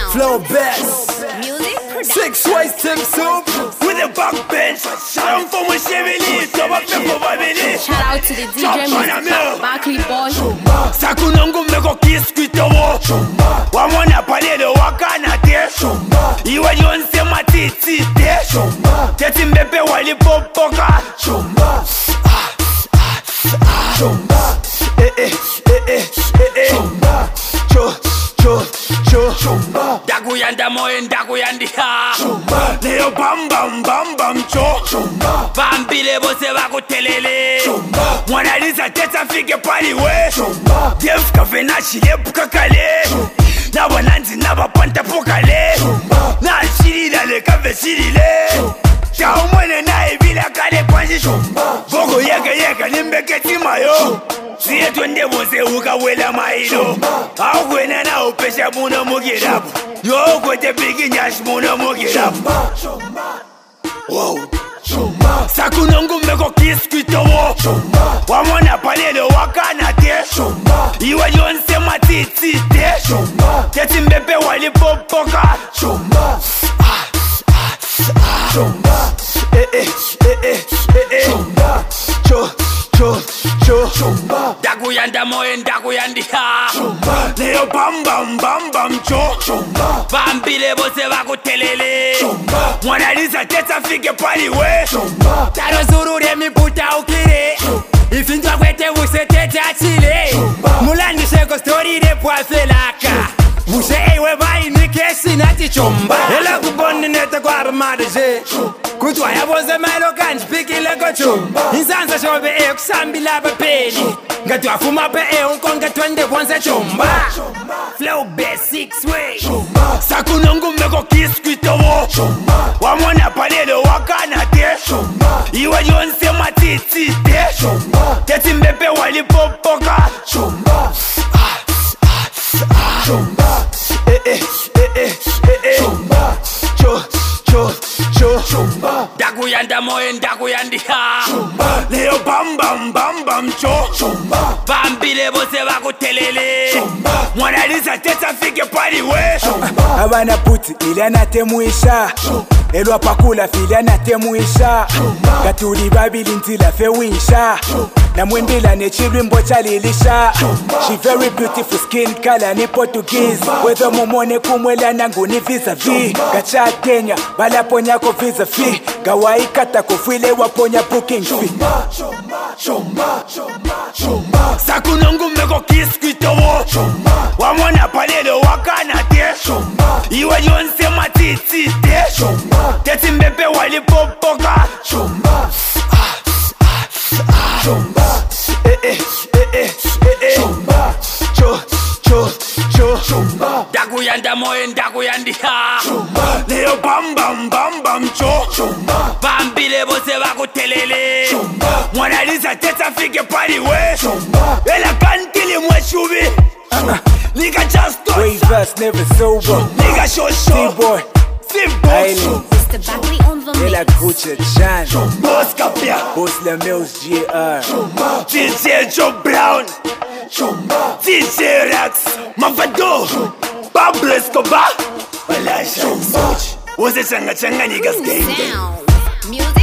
Flow best. Six ways Tim Soup with a back bench. Shout out to the DJ Mr. Barkley Boy. Sakunongo meko kiskwito wo. Wamona palelo wakana te. Iwa yonse matiti te. Teti mbepe wali popoka. Dakuyanda moye ndakuyandi ha. Leo bam bam bam bam cho. Bambile bose bakutelele. Mwana Lisa teta fike pali we. Def kafe na chile pukakale. Na wananzi na bapanta pokale. Na chili dale kafe chili le. Chao mwene na ibila kale kwanji. Boko yeka nimbeke timayo. Siye twende bose ukawela mailo. Akwena na upesha muna mugirabu. Yo kwete bigi nyash muna mugirabu. Wow. Sakunongo meko kiskwito wo. Wamona palelo wakana te. Iwa yonse matiti te. Teti mbepe wali popoka. Dakuyanda moye ndakuyandi ha. Leo bam bam bam bam cho. Bambile bose bakutelele. Mwana Lisa teta fike pali we. Taro zurure miputa ukire. Ifindwa kwete wuse tete achile. Mulandi sheko story de poafelaka. Wuse ewe bayi nikesi nati chomba. Ela kubondi nete kwa armadaje. Kutwa ya boze mailo kanji piki leko chumba. Insansa shobe eo kusambila bapeli. Ngatu afuma pe eo nkonga twende wanze chumba. Flow best 6 way. Sakunongo meko kiskwito wo. Wamona palelo wakana te. Iwa yonse matiti te. Teti mbepe wali popoka. Dakuyanda moye ndakuyandi ha. Leo bam bam bam bam cho. Bambile bose bakutelele. Mwana Lisa teta fike pali we. Abana puti ilana temuisha. Elwa pakula filana temuisha. Katuli babili ntila fewisha. Na mwendila ne chirimbo chalilisha. She very beautiful skin color ni Portuguese. Whether mumone kumwela nangu ni vis-a-vis. Gacha Kenya bala ponya ko vis-a-vis. Gawai kata kufile waponya booking fee. Sakunongo meko kiskwito wo. Wamona palelo wakana te. Iwa yonse matiti te. Teti mbepe wali popoka. Dakuyanda moye ndakuyandi ha. Leo bam bam bam bam cho. Bambile bose bakutelele. Mwana Lisa teta fike pali we. Ela kantili mweshubi. Nigga just don't. Way verse never sober. Nigga show. C-boy. Mr. Barkley on the Ela mix. Gucci Chan. Boss Kapia. Boss La Mills GR. DJ Joe Brown. DJ Rex. Mavado. Pablo Escobar. Walasha. Wose changa niggas gang. Sound. Music.